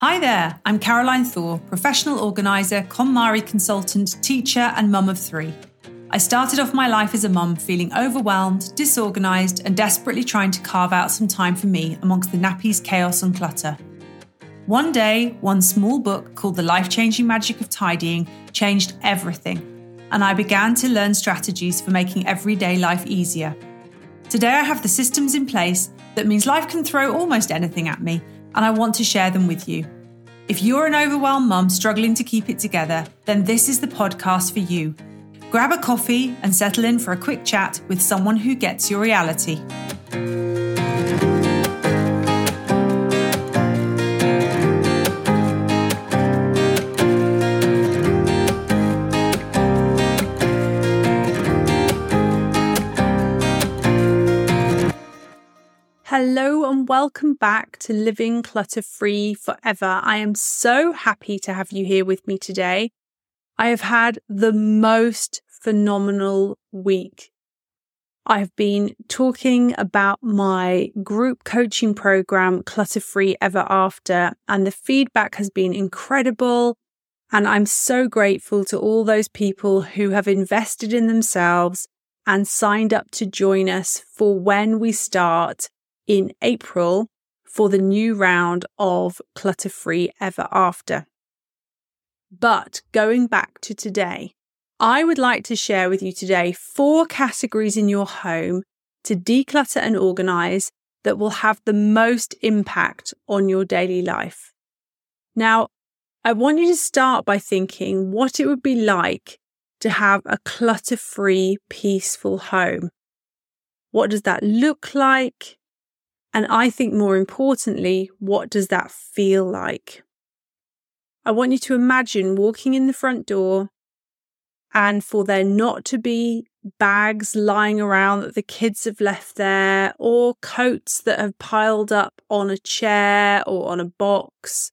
Hi there, I'm Caroline Thor, professional organiser, KonMari consultant, teacher and mum of 3. I started off my life as a mum feeling overwhelmed, disorganised and desperately trying to carve out some time for me amongst the nappies, chaos and clutter. One day, one small book called The Life-Changing Magic of Tidying changed everything, and I began to learn strategies for making everyday life easier. Today I have the systems in place that means life can throw almost anything at me, and I want to share them with you. If you're an overwhelmed mum struggling to keep it together, then this is the podcast for you. Grab a coffee and settle in for a quick chat with someone who gets your reality. Hello and welcome back to Living Clutter-Free Forever. I am so happy to have you here with me today. I have had the most phenomenal week. I've been talking about my group coaching program, Clutter-Free Ever After, and the feedback has been incredible. And I'm so grateful to all those people who have invested in themselves and signed up to join us for when we start in April for the new round of Clutter-Free Ever After. But going back to today, I would like to share with you today 4 categories in your home to declutter and organise that will have the most impact on your daily life. Now, I want you to start by thinking what it would be like to have a clutter-free, peaceful home. What does that look like? And I think more importantly, what does that feel like? I want you to imagine walking in the front door and for there not to be bags lying around that the kids have left there, or coats that have piled up on a chair or on a box,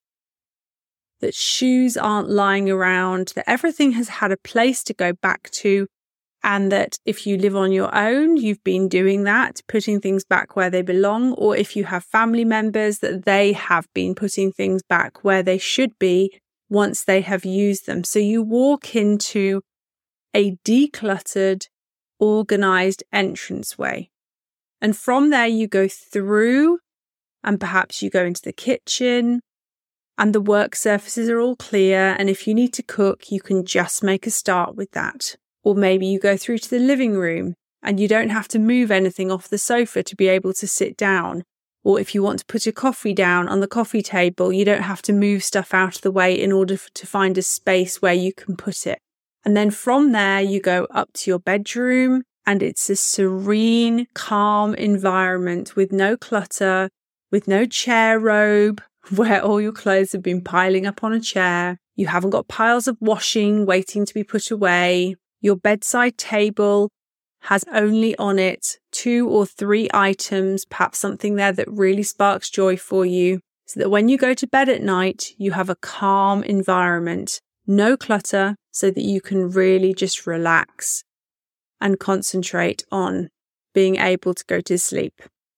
that shoes aren't lying around, that everything has had a place to go back to. And that if you live on your own, you've been doing that, putting things back where they belong. Or if you have family members, that they have been putting things back where they should be once they have used them. So you walk into a decluttered, organised entranceway. And from there you go through, and perhaps you go into the kitchen, and the work surfaces are all clear. And if you need to cook, you can just make a start with that. Or maybe you go through to the living room and you don't have to move anything off the sofa to be able to sit down. Or if you want to put a coffee down on the coffee table, you don't have to move stuff out of the way in order to find a space where you can put it. And then from there, you go up to your bedroom and it's a serene, calm environment with no clutter, with no chair robe where all your clothes have been piling up on a chair. You haven't got piles of washing waiting to be put away. Your bedside table has only on it 2 or 3 items, perhaps something there that really sparks joy for you, so that when you go to bed at night, you have a calm environment, no clutter, so that you can really just relax and concentrate on being able to go to sleep.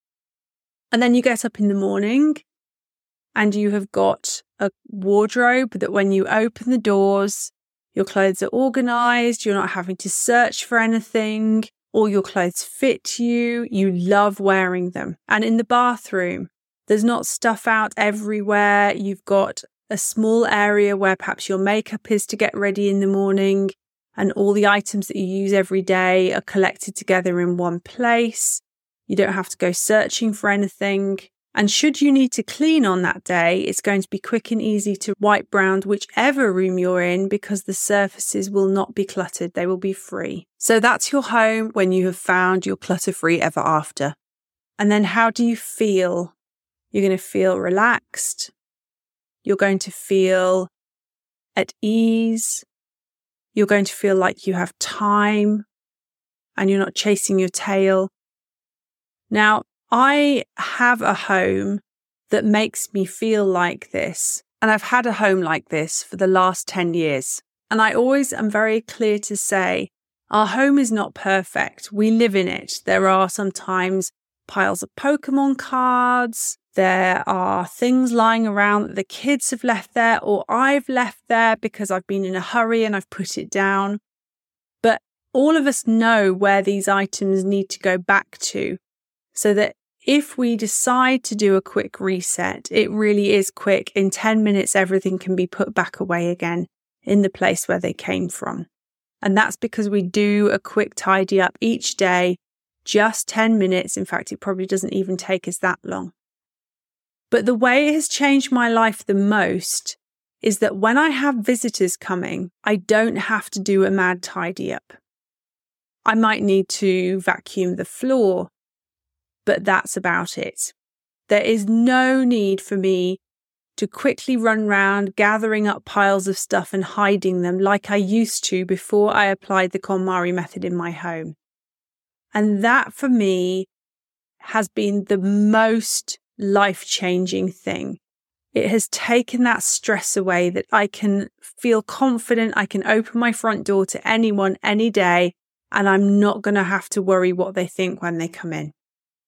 And then you get up in the morning and you have got a wardrobe that when you open the doors, your clothes are organised, you're not having to search for anything, all your clothes fit you, you love wearing them. And in the bathroom, there's not stuff out everywhere, you've got a small area where perhaps your makeup is to get ready in the morning, and all the items that you use every day are collected together in one place. You don't have to go searching for anything. And should you need to clean on that day, it's going to be quick and easy to wipe round whichever room you're in because the surfaces will not be cluttered. They will be free. So that's your home when you have found your clutter-free ever after. And then how do you feel? You're going to feel relaxed. You're going to feel at ease. You're going to feel like you have time and you're not chasing your tail. Now, I have a home that makes me feel like this, and I've had a home like this for the last 10 years. And I always am very clear to say, our home is not perfect. We live in it. There are sometimes piles of Pokemon cards. There are things lying around that the kids have left there or I've left there because I've been in a hurry and I've put it down. But all of us know where these items need to go back to, so that if we decide to do a quick reset, it really is quick. In 10 minutes, everything can be put back away again in the place where they came from. And that's because we do a quick tidy up each day, just 10 minutes. In fact, it probably doesn't even take us that long. But the way it has changed my life the most is that when I have visitors coming, I don't have to do a mad tidy up. I might need to vacuum the floor, but that's about it. There is no need for me to quickly run around gathering up piles of stuff and hiding them like I used to before I applied the KonMari method in my home. And that for me has been the most life-changing thing. It has taken that stress away, that I can feel confident. I can open my front door to anyone any day, and I'm not going to have to worry what they think when they come in.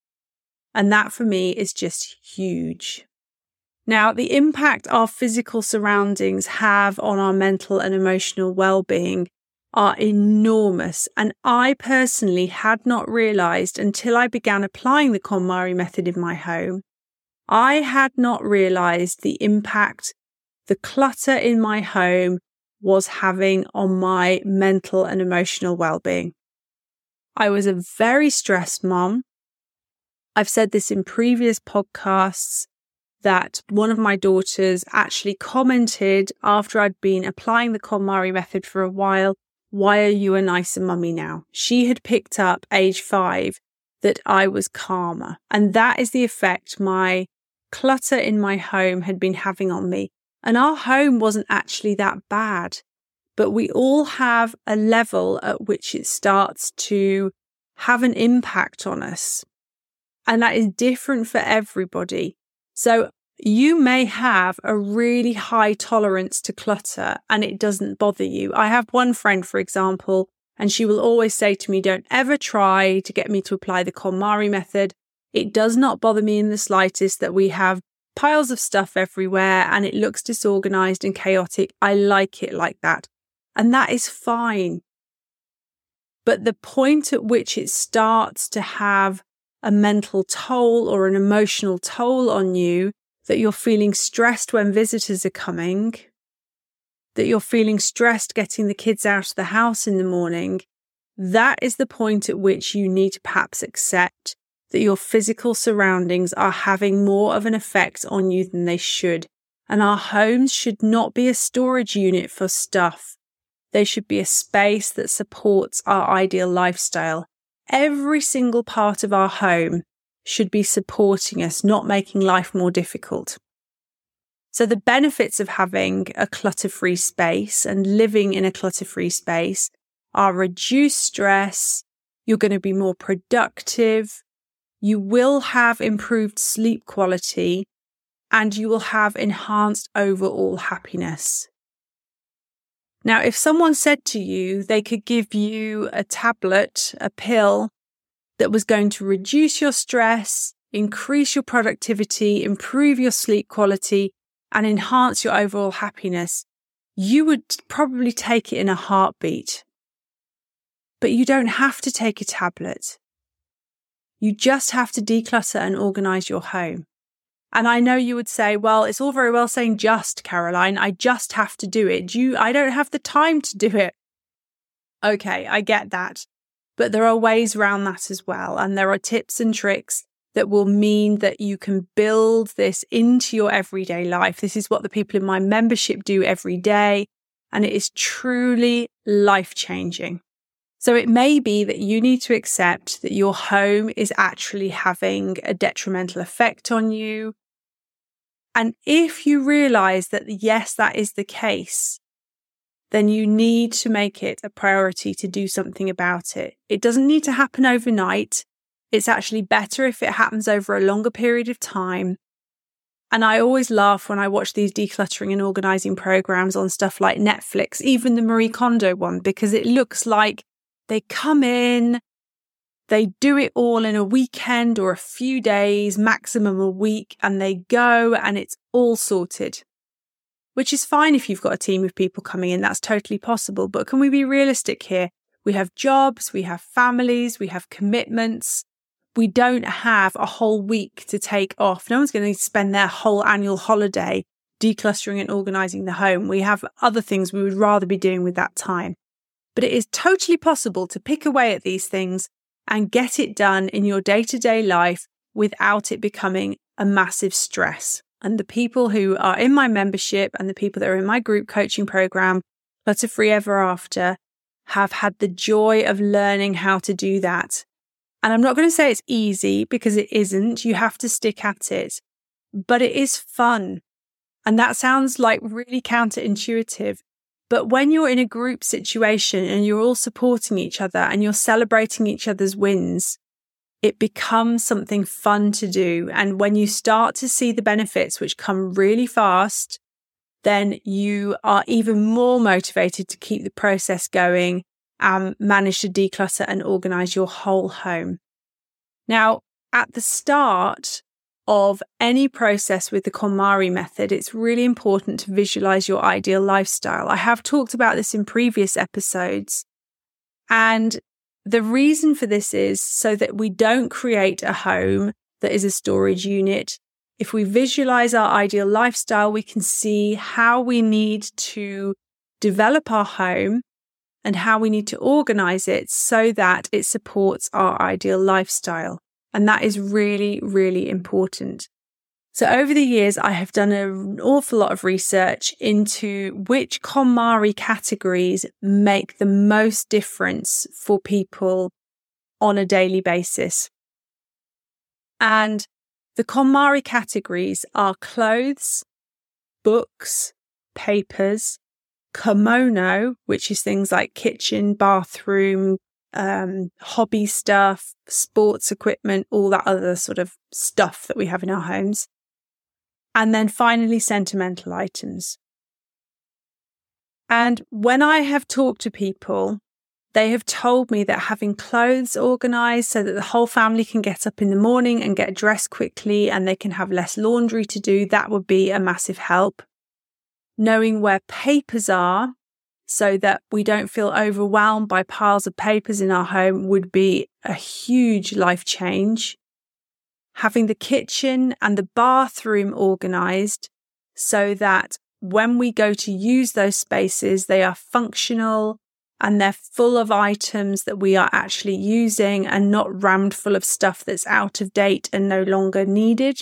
And that for me is just huge. Now, the impact our physical surroundings have on our mental and emotional well-being are enormous. And I personally had not realized until I began applying the KonMari method in my home. I had not realized the impact the clutter in my home was having on my mental and emotional well-being. I was a very stressed mom. I've said this in previous podcasts that one of my daughters actually commented after I'd been applying the KonMari method for a while, "Why are you a nicer mummy now?" She had picked up age 5 that I was calmer. And that is the effect my clutter in my home had been having on me. And our home wasn't actually that bad, but we all have a level at which it starts to have an impact on us. And that is different for everybody. So you may have a really high tolerance to clutter and it doesn't bother you. I have one friend, for example, and she will always say to me, "Don't ever try to get me to apply the KonMari method. It does not bother me in the slightest that we have piles of stuff everywhere and it looks disorganized and chaotic. I like it like that." And that is fine. But the point at which it starts to have a mental toll or an emotional toll on you, that you're feeling stressed when visitors are coming, that you're feeling stressed getting the kids out of the house in the morning, that is the point at which you need to perhaps accept that your physical surroundings are having more of an effect on you than they should. And our homes should not be a storage unit for stuff. They should be a space that supports our ideal lifestyle. Every single part of our home should be supporting us, not making life more difficult. So the benefits of having a clutter-free space and living in a clutter-free space are reduced stress, you're going to be more productive, you will have improved sleep quality, and you will have enhanced overall happiness. Now, if someone said to you they could give you a tablet, a pill, that was going to reduce your stress, increase your productivity, improve your sleep quality, and enhance your overall happiness, you would probably take it in a heartbeat. But you don't have to take a tablet. You just have to declutter and organize your home. And I know you would say, "Well, it's all very well saying just, Caroline. I just have to do it. I don't have the time to do it." Okay, I get that. But there are ways around that as well. And there are tips and tricks that will mean that you can build this into your everyday life. This is what the people in my membership do every day. And it is truly life-changing. So it may be that you need to accept that your home is actually having a detrimental effect on you. And if you realize that, yes, that is the case, then you need to make it a priority to do something about it. It doesn't need to happen overnight. It's actually better if it happens over a longer period of time. And I always laugh when I watch these decluttering and organizing programs on stuff like Netflix, even the Marie Kondo one, because it looks like they come in, They do it all in a weekend or a few days, maximum a week, and they go and it's all sorted. Which is fine if you've got a team of people coming in, that's totally possible. But can we be realistic here? We have jobs, we have families, we have commitments. We don't have a whole week to take off. No one's going to spend their whole annual holiday decluttering and organising the home. We have other things we would rather be doing with that time. But it is totally possible to pick away at these things and get it done in your day-to-day life without it becoming a massive stress. And the people who are in my membership and the people that are in my group coaching program, Clutter Free Ever After, have had the joy of learning how to do that. And I'm not going to say it's easy because it isn't. You have to stick at it. But it is fun. And that sounds like really counterintuitive. But when you're in a group situation and you're all supporting each other and you're celebrating each other's wins, it becomes something fun to do. And when you start to see the benefits, which come really fast, then you are even more motivated to keep the process going and manage to declutter and organize your whole home. Now, at the start of any process with the KonMari method, it's really important to visualize your ideal lifestyle. I have talked about this in previous episodes. And the reason for this is so that we don't create a home that is a storage unit. If we visualize our ideal lifestyle, we can see how we need to develop our home and how we need to organize it so that it supports our ideal lifestyle. And that is really, really important. So over the years, I have done an awful lot of research into which KonMari categories make the most difference for people on a daily basis. And the KonMari categories are clothes, books, papers, kimono, which is things like kitchen, bathroom, hobby stuff, sports equipment, all that other sort of stuff that we have in our homes. And then finally, sentimental items. And when I have talked to people, they have told me that having clothes organised so that the whole family can get up in the morning and get dressed quickly and they can have less laundry to do, that would be a massive help. Knowing where papers are so that we don't feel overwhelmed by piles of papers in our home would be a huge life change. Having the kitchen and the bathroom organised so that when we go to use those spaces, they are functional and they're full of items that we are actually using and not rammed full of stuff that's out of date and no longer needed.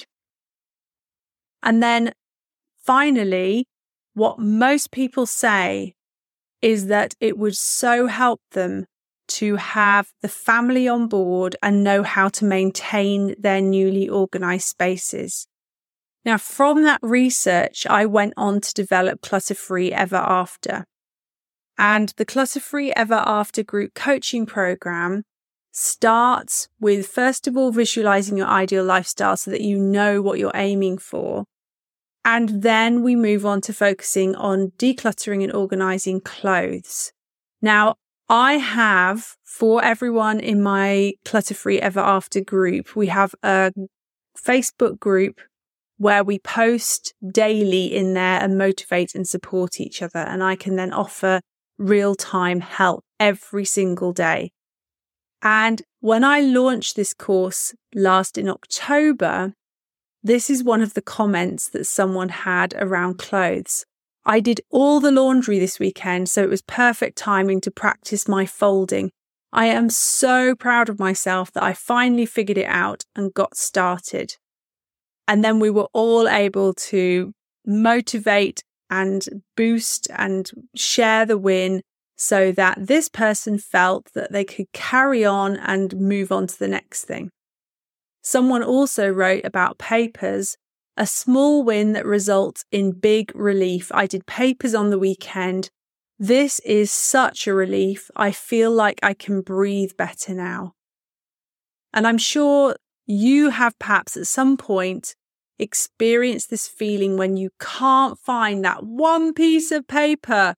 And then finally, what most people say is that it would so help them to have the family on board and know how to maintain their newly organised spaces. Now, from that research, I went on to develop Clutter Free Ever After. And the Clutter Free Ever After group coaching program starts with, first of all, visualising your ideal lifestyle so that you know what you're aiming for. And then we move on to focusing on decluttering and organising clothes. Now, I have, for everyone in my Clutter Free Ever After group, we have a Facebook group where we post daily in there and motivate and support each other. And I can then offer real-time help every single day. And when I launched this course last in October, this is one of the comments that someone had around clothes. I did all the laundry this weekend, so it was perfect timing to practice my folding. I am so proud of myself that I finally figured it out and got started. And then we were all able to motivate and boost and share the win so that this person felt that they could carry on and move on to the next thing. Someone also wrote about papers, a small win that results in big relief. I did papers on the weekend. This is such a relief. I feel like I can breathe better now. And I'm sure you have perhaps at some point experienced this feeling when you can't find that one piece of paper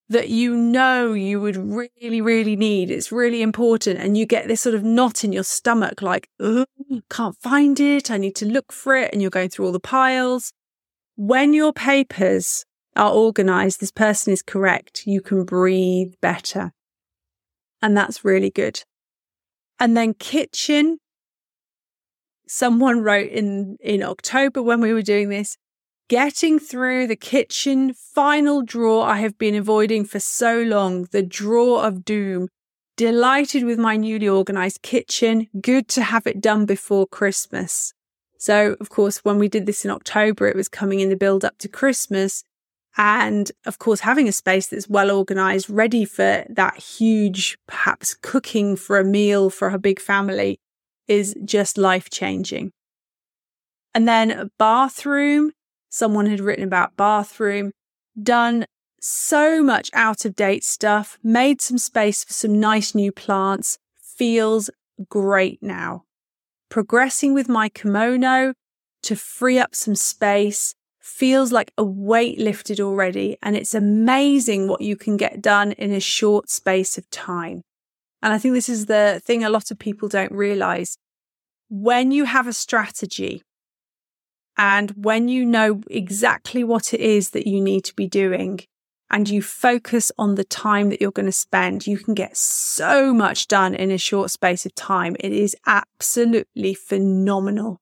that you know you would really, really need. It's really important. And you get this sort of knot in your stomach, like, oh, can't find it. I need to look for it. And you're going through all the piles. When your papers are organized, this person is correct. You can breathe better. And that's really good. And then kitchen. Someone wrote in October when we were doing this, getting through the kitchen final drawer I have been avoiding for so long, the drawer of doom. Delighted with my newly organised kitchen. Good to have it done before Christmas. So, of course, when we did this in October, it was coming in the build up to Christmas. And, of course, having a space that's well organised, ready for that huge, perhaps cooking for a meal for a big family is just life-changing. And then a bathroom. Someone had written about bathroom, done so much out-of-date stuff, made some space for some nice new plants, feels great now. Progressing with my kimono to free up some space, feels like a weight lifted already, and it's amazing what you can get done in a short space of time. And I think this is the thing a lot of people don't realise. When you have a strategy, and when you know exactly what it is that you need to be doing and you focus on the time that you're going to spend, you can get so much done in a short space of time. It is absolutely phenomenal.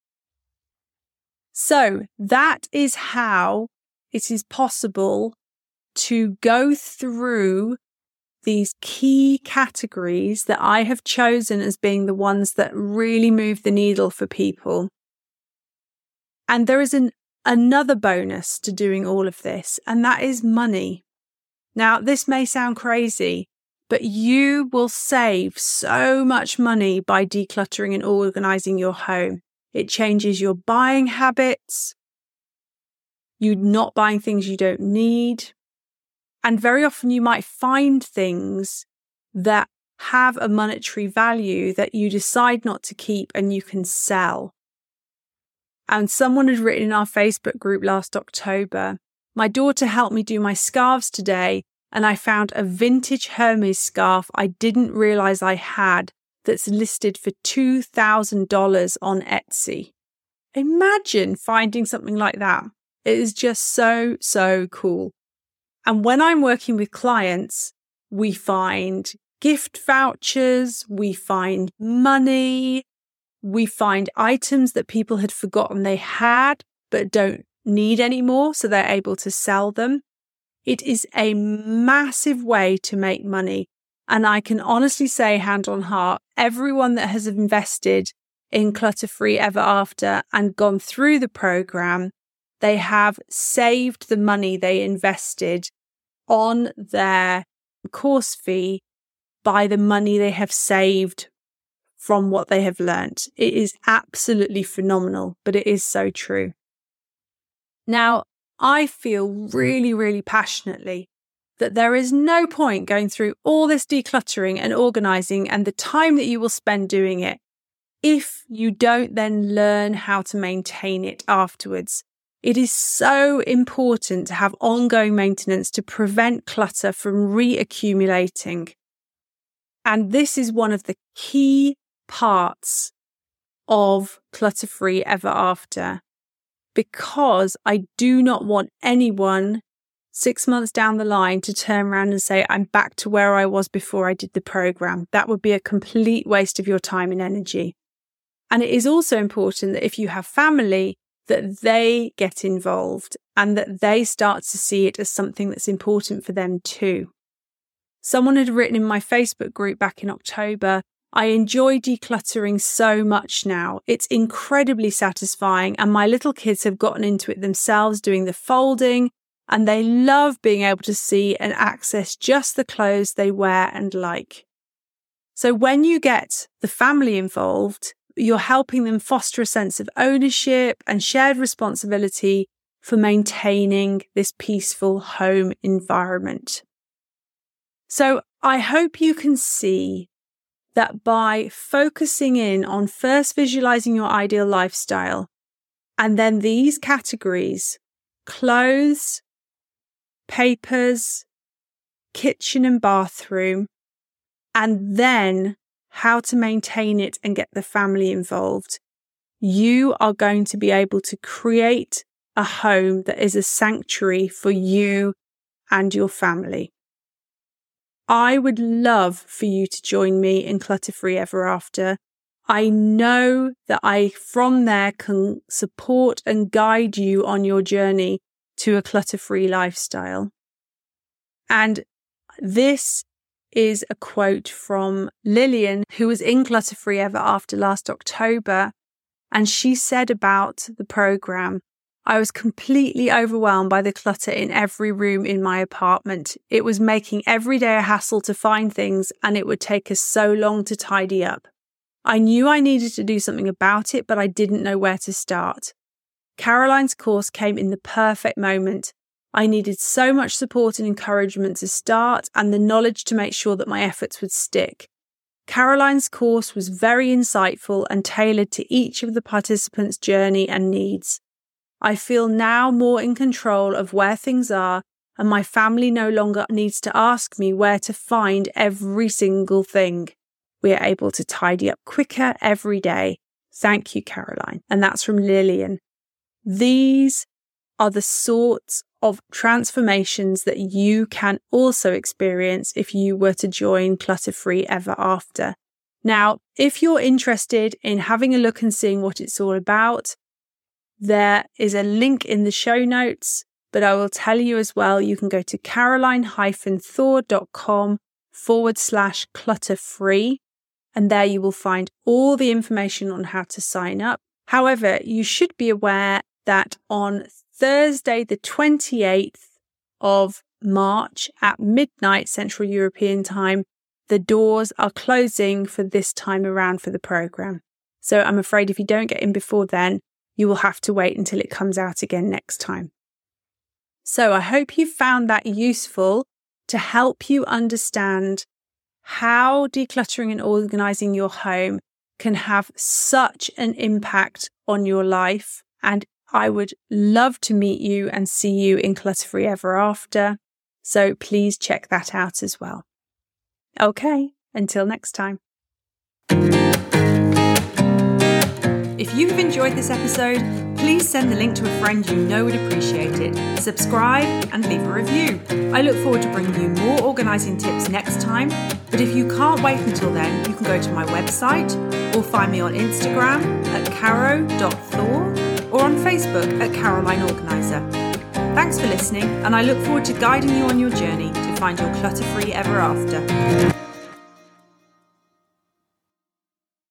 So that is how it is possible to go through these key categories that I have chosen as being the ones that really move the needle for people. And there is another bonus to doing all of this, and that is money. Now, this may sound crazy, but you will save so much money by decluttering and organising your home. It changes your buying habits. You're not buying things you don't need. And very often you might find things that have a monetary value that you decide not to keep and you can sell. And someone had written in our Facebook group last October, my daughter helped me do my scarves today, and I found a vintage Hermes scarf I didn't realise I had that's listed for $2,000 on Etsy. Imagine finding something like that. It is just so, so cool. And when I'm working with clients, we find gift vouchers, we find money, we find items that people had forgotten they had but don't need anymore, so they're able to sell them. It is a massive way to make money. And I can honestly say, hand on heart, everyone that has invested in Clutter Free Ever After and gone through the program, they have saved the money they invested on their course fee by the money they have saved from what they have learnt. It is absolutely phenomenal, but it is so true. Now, I feel really, really passionately that there is no point going through all this decluttering and organising and the time that you will spend doing it if you don't then learn how to maintain it afterwards. It is so important to have ongoing maintenance to prevent clutter from reaccumulating. And this is one of the key parts of Clutter Free Ever After, because I do not want anyone 6 months down the line to turn around and say, I'm back to where I was before I did the program. That would be a complete waste of your time and energy. And it is also important that if you have family, that they get involved and that they start to see it as something that's important for them too. Someone had written in my Facebook group back in October, I enjoy decluttering so much now. It's incredibly satisfying, and my little kids have gotten into it themselves doing the folding, and they love being able to see and access just the clothes they wear and like. So when you get the family involved, you're helping them foster a sense of ownership and shared responsibility for maintaining this peaceful home environment. So I hope you can see that by focusing in on first visualizing your ideal lifestyle, and then these categories, clothes, papers, kitchen and bathroom, and then how to maintain it and get the family involved, you are going to be able to create a home that is a sanctuary for you and your family. I would love for you to join me in Clutter Free Ever After. I know that I, from there, can support and guide you on your journey to a clutter-free lifestyle. And this is a quote from Lillian, who was in Clutter Free Ever After last October. And she said about the program, I was completely overwhelmed by the clutter in every room in my apartment. It was making every day a hassle to find things, and it would take us so long to tidy up. I knew I needed to do something about it, but I didn't know where to start. Caroline's course came in the perfect moment. I needed so much support and encouragement to start, and the knowledge to make sure that my efforts would stick. Caroline's course was very insightful and tailored to each of the participants' journey and needs. I feel now more in control of where things are, and my family no longer needs to ask me where to find every single thing. We are able to tidy up quicker every day. Thank you, Caroline. And that's from Lillian. These are the sorts of transformations that you can also experience if you were to join Clutter Free Ever After. Now, if you're interested in having a look and seeing what it's all about, there is a link in the show notes, but I will tell you as well, you can go to caroline-thor.com/clutter-free, and there you will find all the information on how to sign up. However, you should be aware that on Thursday, the 28th of March at midnight Central European Time, the doors are closing for this time around for the program. So I'm afraid if you don't get in before then, you will have to wait until it comes out again next time. So I hope you found that useful to help you understand how decluttering and organising your home can have such an impact on your life. And I would love to meet you and see you in Clutter Free Ever After. So please check that out as well. Okay, until next time. If you have enjoyed this episode, please send the link to a friend you know would appreciate it. Subscribe and leave a review. I look forward to bringing you more organising tips next time. But if you can't wait until then, you can go to my website or find me on Instagram at caro.thor or on Facebook at Caroline Organiser. Thanks for listening, and I look forward to guiding you on your journey to find your clutter-free ever after.